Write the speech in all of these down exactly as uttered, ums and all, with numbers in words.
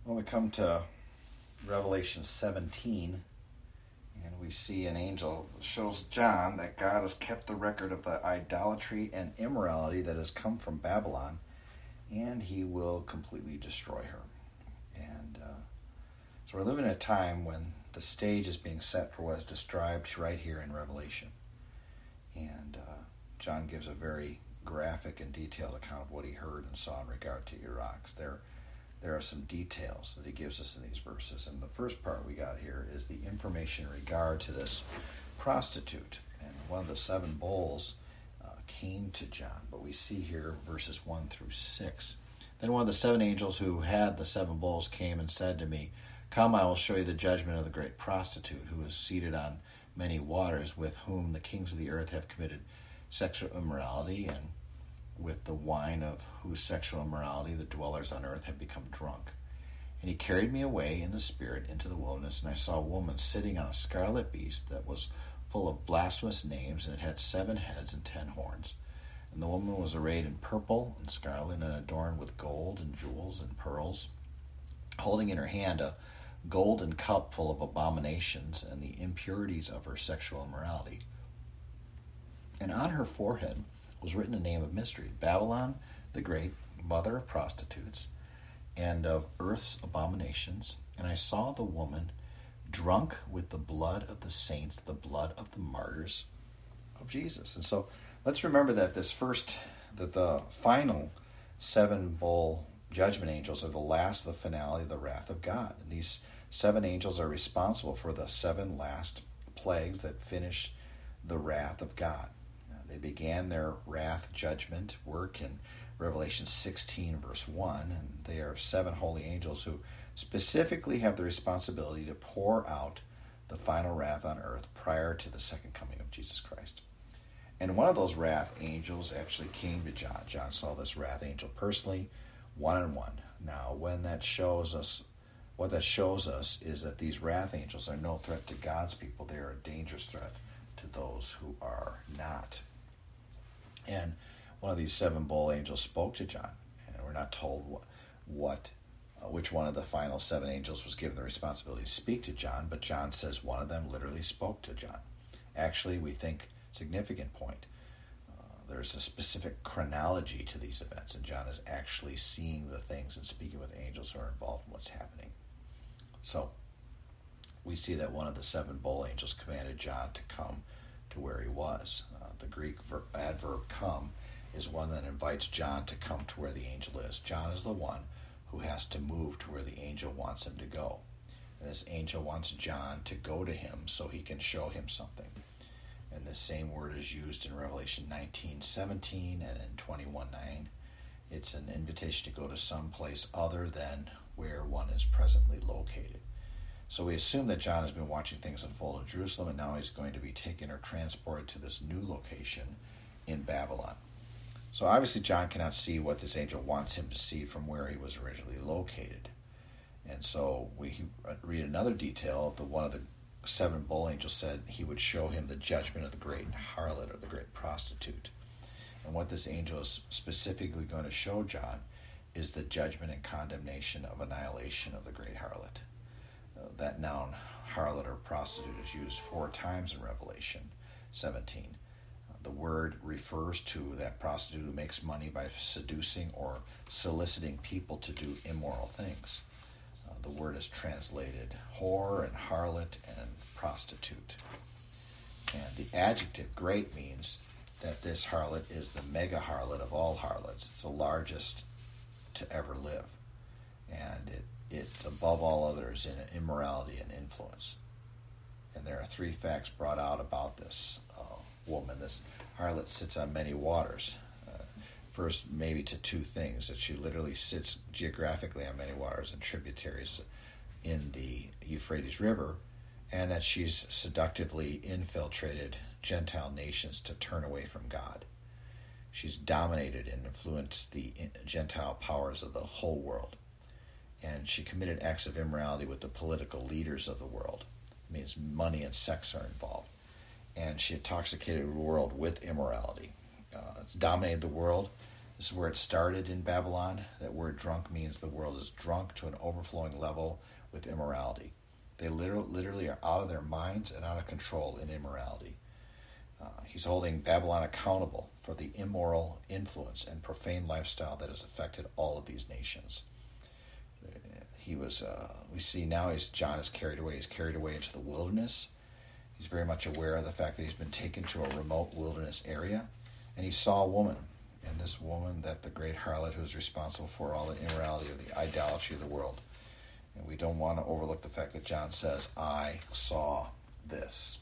When we come to Revelation seventeen, and we see an angel shows John that God has kept the record of the idolatry and immorality that has come from Babylon, and he will completely destroy her. And uh, so we're living in a time when the stage is being set for what is described right here in Revelation. And uh, John gives a very graphic and detailed account of what he heard and saw in regard to Iraq. There, there are some details that he gives us in these verses. And the first part we got here is the information in regard to this prostitute. And one of the seven bowls uh, came to John. But we see here verses one through six. Then one of the seven angels who had the seven bowls came and said to me, "Come, I will show you the judgment of the great prostitute, who is seated on many waters, with whom the kings of the earth have committed sexual immorality, and with the wine of whose sexual immorality the dwellers on earth have become drunk." And he carried me away in the spirit into the wilderness, and I saw a woman sitting on a scarlet beast that was full of blasphemous names, and it had seven heads and ten horns. And the woman was arrayed in purple and scarlet, and adorned with gold and jewels and pearls, holding in her hand a golden cup full of abominations and the impurities of her sexual immorality. And on her forehead was written a name of mystery, Babylon the Great, mother of prostitutes, and of earth's abominations. And I saw the woman drunk with the blood of the saints, the blood of the martyrs of Jesus. And so let's remember that this first, that the final seven bowl judgment angels are the last, the finale of the wrath of God. And these seven angels are responsible for the seven last plagues that finish the wrath of God. They began their wrath judgment work in Revelation sixteen, verse one, and they are seven holy angels who specifically have the responsibility to pour out the final wrath on earth prior to the second coming of Jesus Christ. And one of those wrath angels actually came to John. John saw this wrath angel personally, one-on-one. Now, when that shows us, what that shows us is that these wrath angels are no threat to God's people. They are a dangerous threat to those who are not. And one of these seven bowl angels spoke to John, and we're not told what, what uh, which one of the final seven angels was given the responsibility to speak to John, but John says one of them literally spoke to John. Actually, we think, significant point, uh, there's a specific chronology to these events, and John is actually seeing the things and speaking with angels who are involved in what's happening. So we see that one of the seven bowl angels commanded John to come to where he was. Uh, the Greek ver- adverb come is one that invites John to come to where the angel is. John is the one who has to move to where the angel wants him to go. And this angel wants John to go to him so he can show him something. And this same word is used in Revelation nineteen seventeen and in twenty-one nine. It's an invitation to go to some place other than where one is presently located. So we assume that John has been watching things unfold in Jerusalem, and now he's going to be taken or transported to this new location in Babylon. So obviously John cannot see what this angel wants him to see from where he was originally located. And so we read another detail of the one of the seven bowl angels said he would show him the judgment of the great harlot, or the great prostitute. And what this angel is specifically going to show John is the judgment and condemnation of annihilation of the great harlot. Uh, that noun, harlot or prostitute, is used four times in Revelation seventeen. Uh, the word refers to that prostitute who makes money by seducing or soliciting people to do immoral things. Uh, the word is translated whore and harlot and prostitute. And the adjective great means that this harlot is the mega harlot of all harlots. It's the largest to ever live. And it It's above all others in immorality and influence. And there are three facts brought out about this uh, woman. This harlot sits on many waters. Uh, first, maybe to two things, that she literally sits geographically on many waters and tributaries in the Euphrates River, and that she's seductively infiltrated Gentile nations to turn away from God. She's dominated and influenced the Gentile powers of the whole world. And she committed acts of immorality with the political leaders of the world. It means money and sex are involved. And she intoxicated the world with immorality. Uh, it's dominated the world, This is where it started in Babylon. That word drunk means the world is drunk to an overflowing level with immorality. They literally, literally are out of their minds and out of control in immorality. Uh, he's holding Babylon accountable for the immoral influence and profane lifestyle that has affected all of these nations. He was, uh, we see now he's, John is carried away. He's carried away into the wilderness. He's very much aware of the fact that he's been taken to a remote wilderness area. And he saw a woman. And this woman, that the great harlot who is responsible for all the immorality of the idolatry of the world. And we don't want to overlook the fact that John says, I saw this.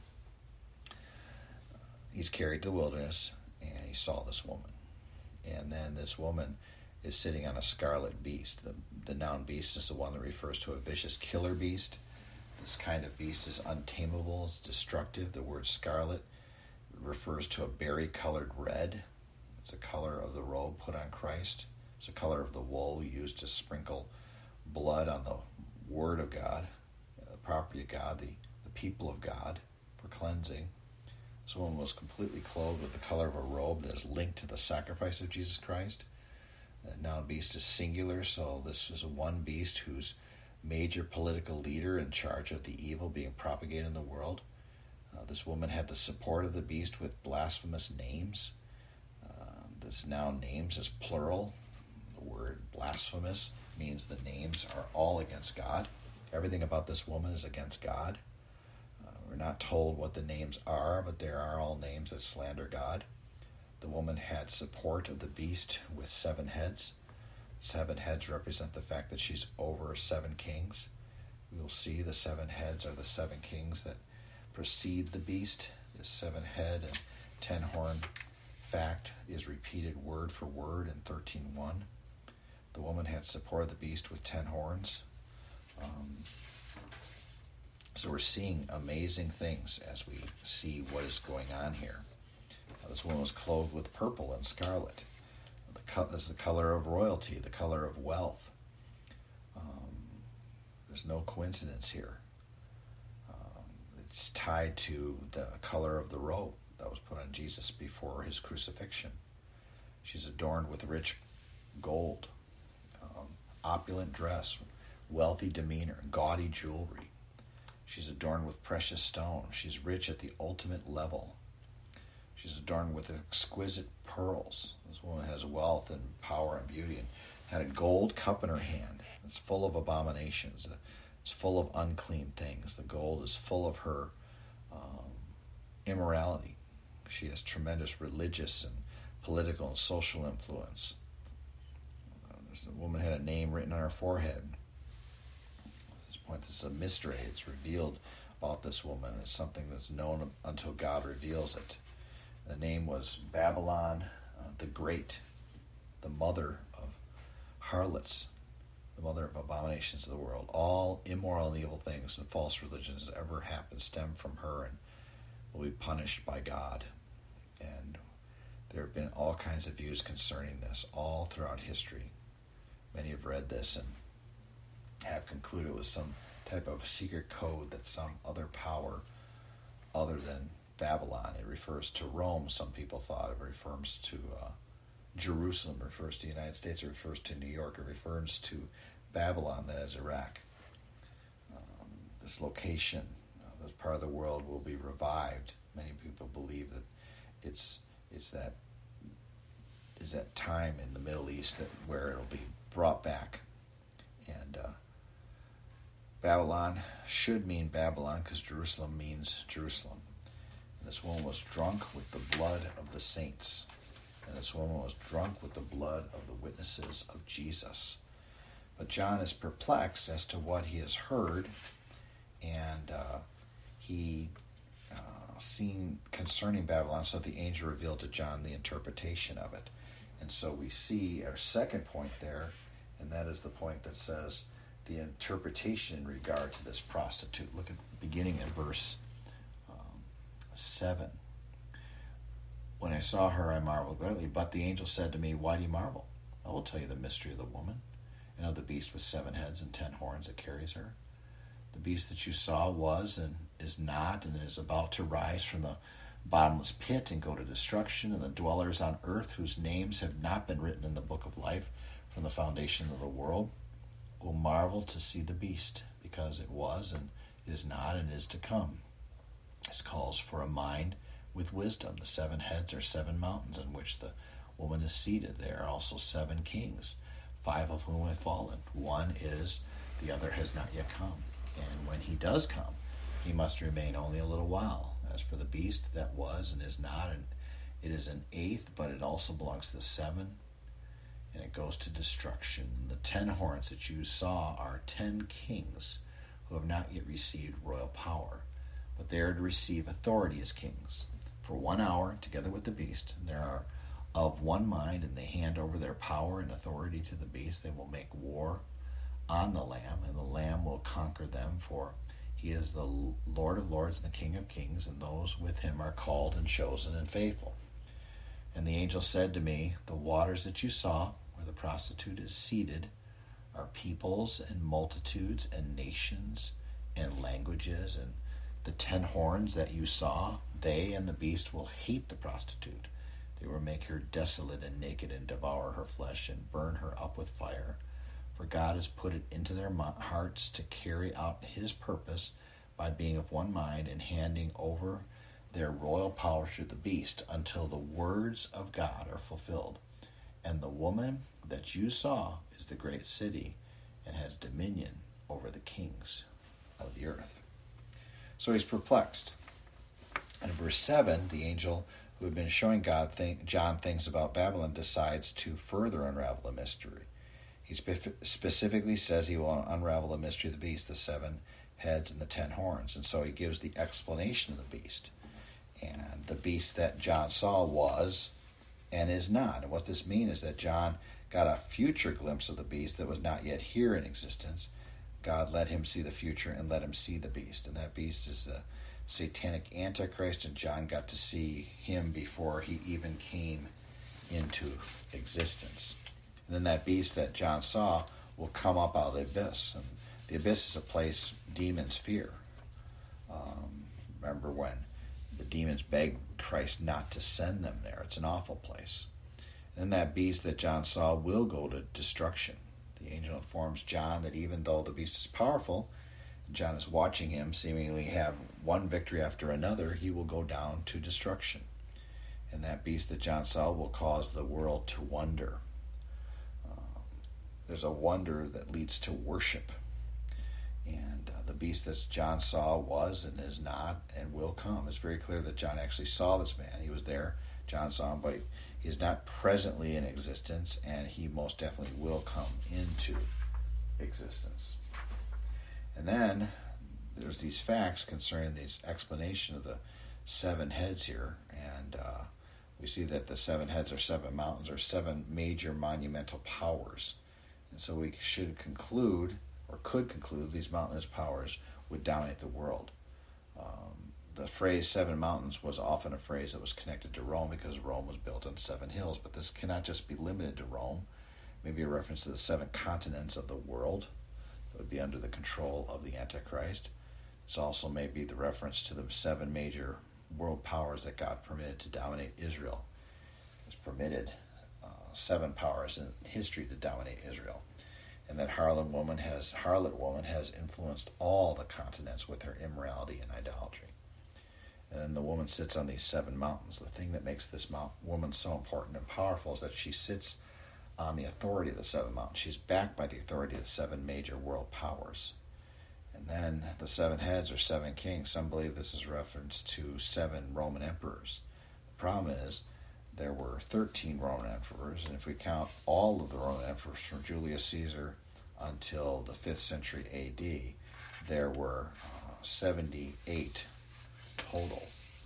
He's carried to the wilderness, and he saw this woman. And then this woman is sitting on a scarlet beast. The, the noun beast is the one that refers to a vicious killer beast. This kind of beast is untamable, it's destructive. The word scarlet refers to a berry-colored red. It's the color of the robe put on Christ. It's the color of the wool used to sprinkle blood on the Word of God, the property of God, the, the people of God, for cleansing. This woman was completely clothed with the color of a robe that is linked to the sacrifice of Jesus Christ. The noun beast is singular, so this is a one beast whose major political leader in charge of the evil being propagated in the world. Uh, this woman had the support of the beast with blasphemous names. Uh, this noun names is plural. The word blasphemous means the names are all against God. Everything about this woman is against God. Uh, we're not told what the names are, but there are all names that slander God. The woman had support of the beast with seven heads. Seven heads represent the fact that she's over seven kings. We will see the seven heads are the seven kings that precede the beast. This seven head and ten horn fact is repeated word for word in thirteen one. The woman had support of the beast with ten horns. Um, so we're seeing amazing things as we see what is going on here. Uh, this woman was clothed with purple and scarlet. The co- this is the color of royalty, the color of wealth. Um, there's no coincidence here. Um, it's tied to the color of the robe that was put on Jesus before his crucifixion. She's adorned with rich gold, um, opulent dress, wealthy demeanor, gaudy jewelry. She's adorned with precious stones. She's rich at the ultimate level. She's adorned with exquisite pearls. This woman has wealth and power and beauty, and had a gold cup in her hand. It's full of abominations. It's full of unclean things. The gold is full of her um, immorality. She has tremendous religious and political and social influence. Uh, this woman had a name written on her forehead. At this point, this is a mystery. It's revealed about this woman. It's something that's known until God reveals it. The name was Babylon uh, the Great, the mother of harlots, the mother of abominations of the world. All immoral and evil things and false religions that ever happened stem from her and will be punished by God. And there have been all kinds of views concerning this all throughout history. Many have read this and have concluded it was some type of secret code that some other power other than Babylon. It refers to Rome, some people thought. It refers to uh, Jerusalem, it refers to the United States, it refers to New York, it refers to Babylon, that is Iraq. Um, this location, uh, this part of the world will be revived. Many people believe that it's it's that is that time in the Middle East that where it'll be brought back. And uh, Babylon should mean Babylon because Jerusalem means Jerusalem. This woman was drunk with the blood of the saints. And this woman was drunk with the blood of the witnesses of Jesus. But John is perplexed as to what he has heard. And uh, he uh, seen concerning Babylon, so the angel revealed to John the interpretation of it. And so we see our second point there, and that is the point that says the interpretation in regard to this prostitute. Look at the beginning of verse seven. When I saw her, I marveled greatly, but the angel said to me, why do you marvel? I will tell you the mystery of the woman, and of the beast with seven heads and ten horns that carries her. The beast that you saw was and is not, and is about to rise from the bottomless pit and go to destruction, and the dwellers on earth whose names have not been written in the book of life from the foundation of the world will marvel to see the beast, because it was and is not and is to come. This calls for a mind with wisdom. The seven heads are seven mountains in which the woman is seated. There are also seven kings, five of whom have fallen. One is, the other has not yet come. And when he does come, he must remain only a little while. As for the beast that was and is not, and it is an eighth, but it also belongs to the seven, and it goes to destruction. The ten horns that you saw are ten kings who have not yet received royal power, but they are to receive authority as kings. For one hour, together with the beast, they are of one mind, and they hand over their power and authority to the beast. They will make war on the Lamb, and the Lamb will conquer them, for he is the Lord of lords and the King of kings, and those with him are called and chosen and faithful. And the angel said to me, the waters that you saw, where the prostitute is seated, are peoples and multitudes and nations and languages. And the ten horns that you saw, they and the beast will hate the prostitute. They will make her desolate and naked, and devour her flesh and burn her up with fire. For God has put it into their hearts to carry out his purpose by being of one mind and handing over their royal power to the beast until the words of God are fulfilled. And the woman that you saw is the great city and has dominion over the kings of the earth. So he's perplexed. And in verse seven, the angel who had been showing God think, John things about Babylon decides to further unravel the mystery. He spe- specifically says he will unravel the mystery of the beast, the seven heads and the ten horns. And so he gives the explanation of the beast. And the beast that John saw was and is not. And what this means is that John got a future glimpse of the beast that was not yet here in existence. God let him see the future and let him see the beast. And that beast is the satanic Antichrist, and John got to see him before he even came into existence. And then that beast that John saw will come up out of the abyss. And the abyss is a place demons fear. Um, remember when the demons begged Christ not to send them there. It's an awful place. And then that beast that John saw will go to destruction. The angel informs John that even though the beast is powerful, John is watching him seemingly have one victory after another, he will go down to destruction. And that beast that John saw will cause the world to wonder. There's a wonder that leads to worship. And uh, the beast that John saw was and is not and will come. It's very clear that John actually saw this man. He was there. John saw him, but he is not presently in existence, and he most definitely will come into existence. And then there's these facts concerning this explanation of the seven heads here. And uh, we see that the seven heads are seven mountains, or seven major monumental powers. And so we should conclude, or could conclude, these mountainous powers would dominate the world. Um, the phrase seven mountains was often a phrase that was connected to Rome because Rome was built on seven hills. But this cannot just be limited to Rome. Maybe a reference to the seven continents of the world that would be under the control of the Antichrist. This also may be the reference to the seven major world powers that God permitted to dominate Israel. It was permitted seven powers in history to dominate Israel, and that harlot woman has harlot woman has influenced all the continents with her immorality and idolatry. And the woman sits on these seven mountains. The thing that makes this mount, woman so important and powerful is that she sits on the authority of the seven mountains. She's backed by the authority of the seven major world powers. And then the seven heads are seven kings. Some believe this is reference to seven Roman emperors. The problem is there were thirteen Roman emperors, and if we count all of the Roman emperors from Julius Caesar until the fifth century A D, there were uh, seventy-eight total.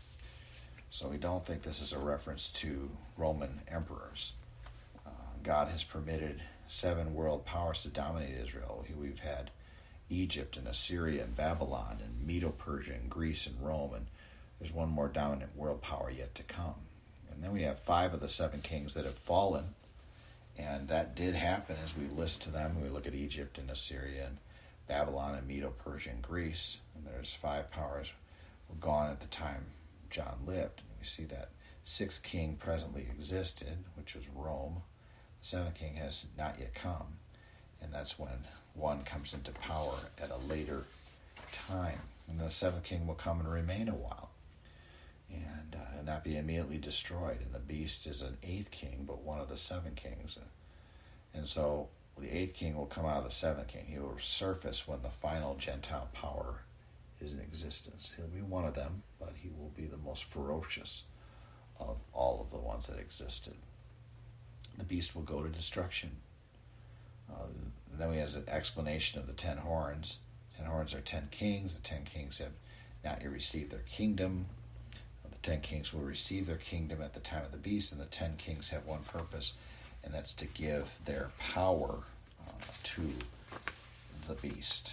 So we don't think this is a reference to Roman emperors. Uh, God has permitted seven world powers to dominate Israel. We've had Egypt and Assyria and Babylon and Medo-Persia and Greece and Rome, and there's one more dominant world power yet to come. And then we have five of the seven kings that have fallen, and that did happen as we list to them. We look at Egypt and Assyria and Babylon and Medo-Persia and Greece, and there's five powers were gone at the time John lived. We see that sixth king presently existed, which was Rome. The seventh king has not yet come, and that's when one comes into power at a later time. And the seventh king will come and remain a while and uh, not be immediately destroyed. And the beast is an eighth king, but one of the seven kings. And so the eighth king will come out of the seventh king. He will surface when the final Gentile power is in existence. He'll be one of them, but he will be the most ferocious of all of the ones that existed. The beast will go to destruction. Uh, then we have an explanation of the ten horns. Ten horns are ten kings. The ten kings have not yet received their kingdom. The ten kings will receive their kingdom at the time of the beast, and the ten kings have one purpose, and that's to give their power uh, to the beast.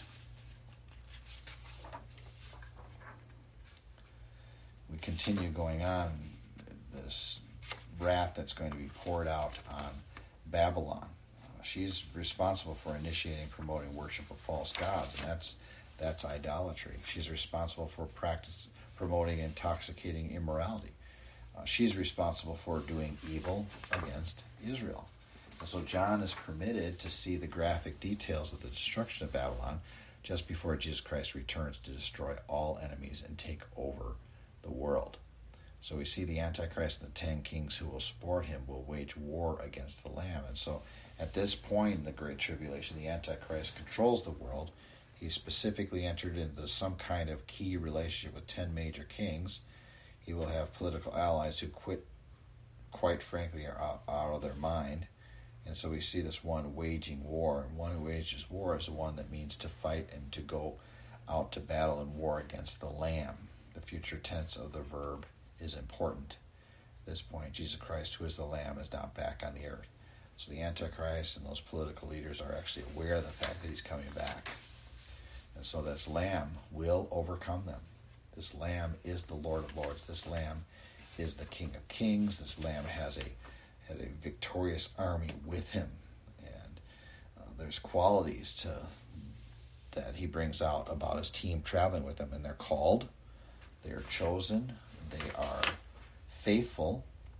We continue going on this wrath that's going to be poured out on Babylon. Uh, she's responsible for initiating, promoting worship of false gods, and that's that's idolatry. She's responsible for practice, promoting intoxicating immorality. Uh, she's responsible for doing evil against Israel. And so John is permitted to see the graphic details of the destruction of Babylon just before Jesus Christ returns to destroy all enemies and take over the world. So we see the Antichrist and the ten kings who will support him will wage war against the Lamb. And so at this point in the Great Tribulation, the Antichrist controls the world. He specifically entered into some kind of key relationship with ten major kings. He will have political allies who quit, quite frankly, are out, out of their mind. And so we see this one waging war. And one who wages war is the one that means to fight and to go out to battle and war against the Lamb. The future tense of the verb is important. At this point, Jesus Christ, who is the Lamb, is now back on the earth. So the Antichrist and those political leaders are actually aware of the fact that he's coming back. And so this Lamb will overcome them. This Lamb is the Lord of Lords. This Lamb is the King of Kings. This Lamb has a had a victorious army with him. And uh, there's qualities to that he brings out about his team traveling with him. And they're called, they are chosen, they are faithful.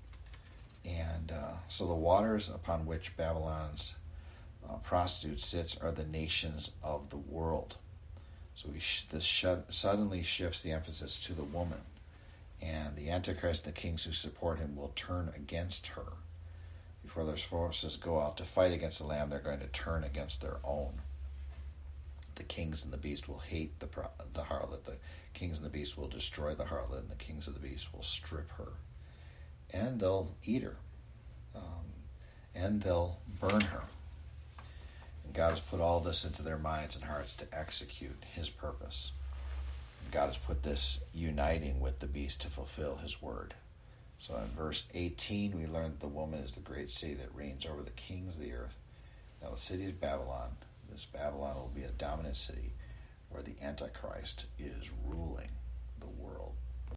And uh, so the waters upon which Babylon's uh, prostitute sits are the nations of the world. So we sh- this sh- suddenly shifts the emphasis to the woman. And the Antichrist and the kings who support him will turn against her. Before their forces go out to fight against the Lamb, they're going to turn against their own. The kings and the beast will hate the pro- the harlot. The kings and the beast will destroy the harlot, and the kings of the beast will strip her. And they'll eat her. Um, and they'll burn her. And God has put all this into their minds and hearts to execute his purpose. And God has put this uniting with the beast to fulfill his word. So in verse eighteen, we learn that the woman is the great city that reigns over the kings of the earth. Now the city is Babylon. This Babylon will be a dominant city where the Antichrist is ruling the world.